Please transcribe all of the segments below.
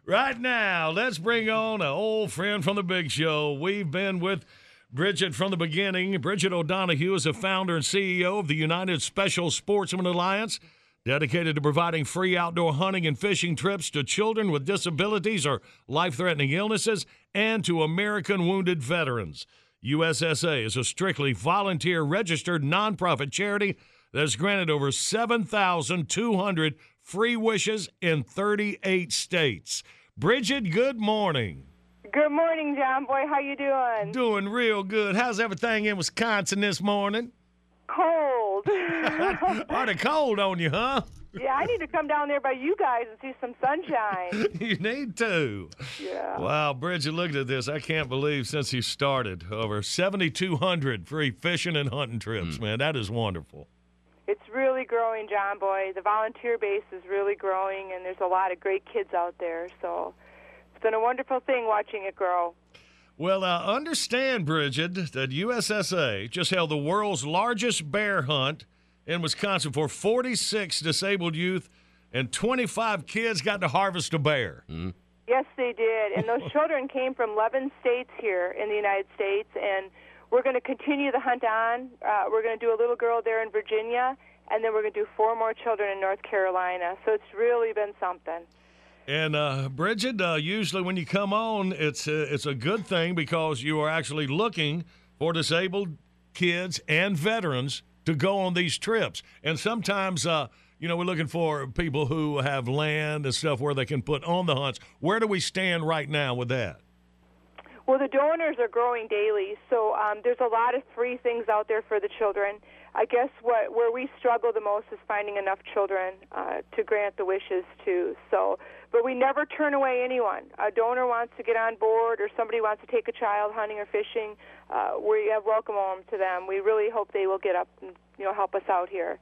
Right now, let's bring on an old friend from the Big Show. We've been with Bridget from the beginning. Bridget O'Donohue is the founder and CEO of the United Special Sportsman Alliance, dedicated to providing free outdoor hunting and fishing trips to children with disabilities or life-threatening illnesses and to American wounded veterans. USSA is a strictly volunteer registered nonprofit charity that has granted over 7,200 free wishes in 38 states. Bridget, good morning. Good morning, John Boy. How you doing? Doing real good. How's everything in Wisconsin this morning? Cold. Pretty cold on you, huh? Yeah, I need to come down there by you guys and see some sunshine. You need to. Yeah. Wow, Bridget, look at this. I can't believe since you started, over 7,200 free fishing and hunting trips, man. That is wonderful. It's really growing, John Boy. The volunteer base is really growing, and there's a lot of great kids out there. So it's been a wonderful thing watching it grow. Well, understand, Bridget, that USSA just held the world's largest bear hunt in Wisconsin for 46 disabled youth, and 25 kids got to harvest a bear. Mm-hmm. Yes, they did. And those children came from 11 states here in the United States, and we're going to continue the hunt on. We're going to do a little girl there in Virginia, and then we're going to do 4 more children in North Carolina. So it's really been something. And, Bridget, usually when you come on, it's a good thing because you are actually looking for disabled kids and veterans to go on these trips. And sometimes, we're looking for people who have land and stuff where they can put on the hunts. Where do we stand right now with that? Well, the donors are growing daily, so there's a lot of free things out there for the children. I guess where we struggle the most is finding enough children to grant the wishes to. But we never turn away anyone. A donor wants to get on board, or somebody wants to take a child hunting or fishing. We welcome them to them. We really hope they will get up and help us out here.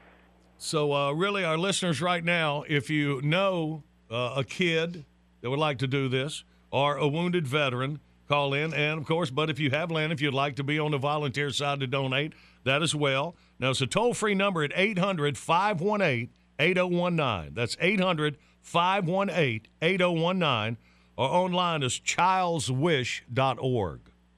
So really, our listeners right now, if you know a kid that would like to do this or a wounded veteran, call in. And, of course, but if you have land, if you'd like to be on the volunteer side to donate, that as well. Now, it's a toll-free number at 800-518-8019. That's 800-518-8019. Or online is childswish.org.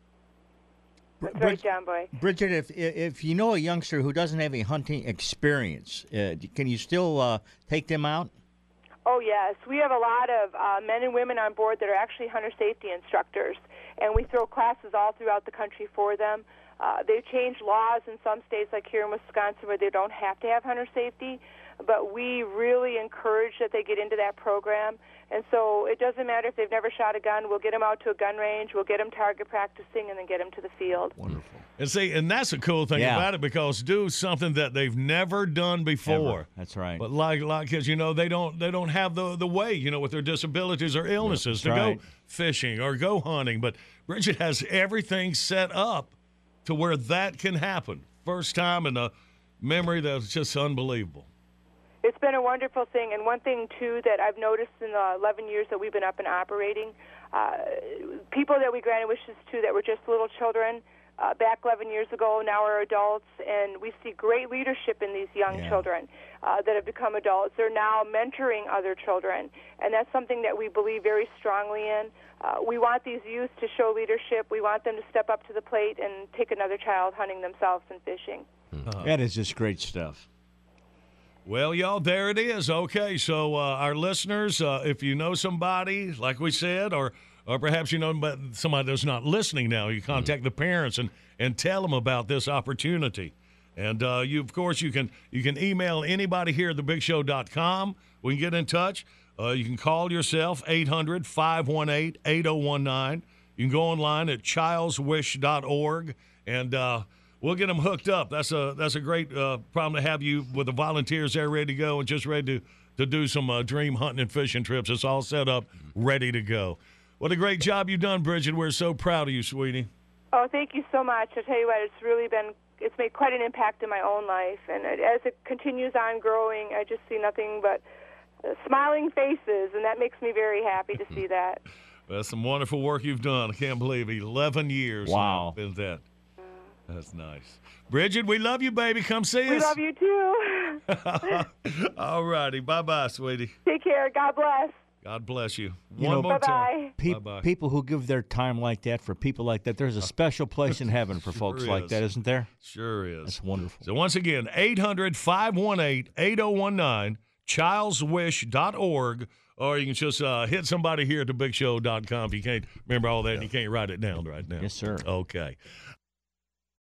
That's right, John Boy. Bridget, if you know a youngster who doesn't have any hunting experience, can you still take them out? Oh, yes. We have a lot of men and women on board that are actually hunter safety instructors, and we throw classes all throughout the country for them. They've changed laws in some states, like here in Wisconsin, where they don't have to have hunter safety, but we really encourage that they get into that program. And so it doesn't matter if they've never shot a gun. We'll get them out to a gun range. We'll get them target practicing and then get them to the field. Wonderful. And see, and that's a cool thing about it, because do something that they've never done before. Ever. That's right. But like kids, they don't have the way, with their disabilities or illnesses to go fishing or go hunting. But Bridget has everything set up to where that can happen. First time in a memory that's just unbelievable. It's been a wonderful thing, and one thing, too, that I've noticed in the 11 years that we've been up and operating, people that we granted wishes to that were just little children back 11 years ago now are adults, and we see great leadership in these young children that have become adults. They're now mentoring other children, and that's something that we believe very strongly in. We want these youth to show leadership. We want them to step up to the plate and take another child hunting themselves and fishing. That is just great stuff. Well, y'all, there it is. Okay, so our listeners, if you know somebody, like we said, or perhaps but somebody that's not listening now, you contact the parents and tell them about this opportunity. And you can email anybody here at thebigshow.com. We can get in touch. You can call yourself, 800-518-8019. You can go online at childswish.org, and we'll get them hooked up. That's a great problem to have you with the volunteers there ready to go and just ready to do some dream hunting and fishing trips. It's all set up, ready to go. What a great job you've done, Bridget. We're so proud of you, sweetie. Oh, thank you so much. I tell you what, it's made quite an impact in my own life. And as it continues on growing, I just see nothing but smiling faces, and that makes me very happy to see that. That's some wonderful work you've done. I can't believe 11 years. Wow. Is that? That's nice. Bridget, we love you, baby. Come see us. We love you, too. All righty. Bye-bye, sweetie. Take care. God bless. God bless you. You One know, more time. Bye-bye. People who give their time like that for people like that, there's a special place in heaven for folks like is. that, isn't there? Sure is. That's wonderful. So once again, 800-518-8019, childswish.org, or you can just hit somebody here at thebigshow.com if you can't remember all that and you can't write it down right now. Yes, sir. Okay.